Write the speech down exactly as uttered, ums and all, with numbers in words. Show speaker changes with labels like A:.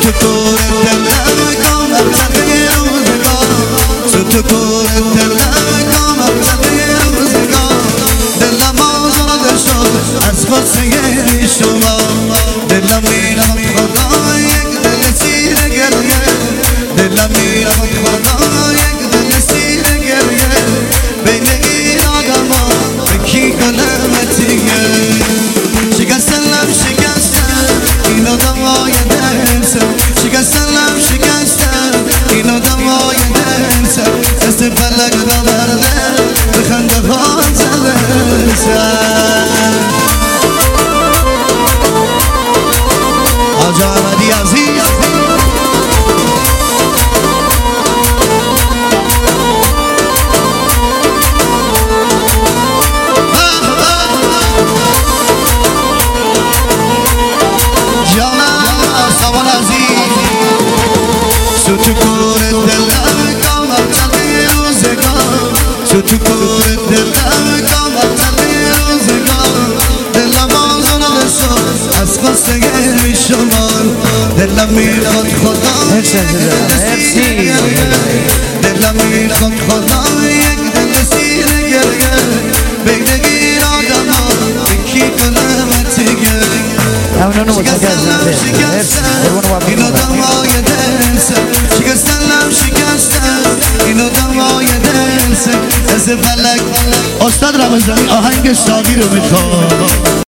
A: تو کور دلم کامل تقی روزگار تو کور دلم کامل تقی روزگار دلم آزاده شد از خواستگی شما دلم میرم خدا یک دل سیر گریه دلم میرم خدا یک دل سیر گریه بین این آدم ها بکی کنم تیگه شکستنم شکستن این آدم های درسم شکستنم شکستن این آدم های درسم دست فلک را برده به خنده ها زلسن آجا احمدی عزیز تو تو کور دلم کامل تقی روزگار تو تو کور دلم کامل تقی روزگار دلم آزاده شد از خواستگی شما دلم میخواد خدا دلم میخواد خدا یک دل سیر گریه بین این آدم ها بکی کنم تیگه شکستنم شکستن این آدم های درسم شکستنم شکستن این آدم های درسم از فلک استاد رمضانی آهنگ ساقی رو میخواد